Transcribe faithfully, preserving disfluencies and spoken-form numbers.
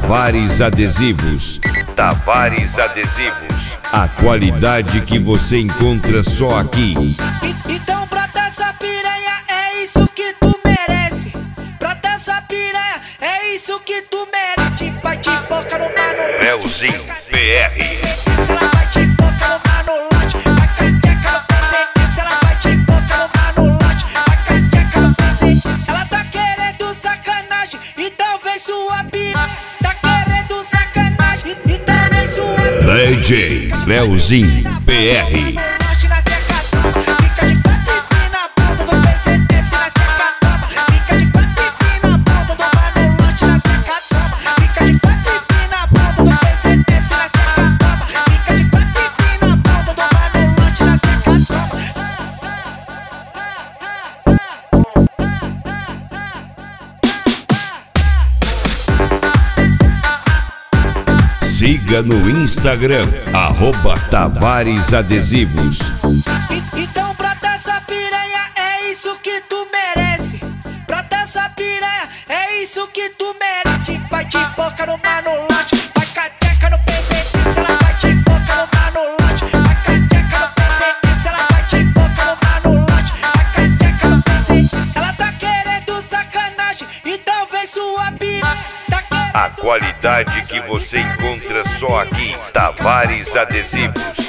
Tavares Adesivos. Tavares Adesivos. A qualidade que você encontra só aqui. Então brota essa piranha, é isso que tu merece. Brota essa piranha, é isso que tu merece. Vai te boca no mano. Leozinho P R. Ela vai te boca no manolate. A cateca no presente. Ela vai te boca no manolate. A cateca no presente. Ela tá querendo sacanagem, então vem sua piranha. Tá querendo sacanagem, então vem sua piranha. D J Leozinho P R. Siga no Instagram, arroba Tavares Adesivos. Então brota essa piranha, é isso que tu merece. Brota essa piranha, é isso que tu merece. Vai te boca no manolate, vai cateca no presente. Ela vai te boca no manolate, vai cateca no presente. Ela vai te boca no manolate, vai cateca no presente. Ela tá querendo sacanagem, então vem sua piranha. A qualidade que você encontra só aqui. Tavares Adesivos.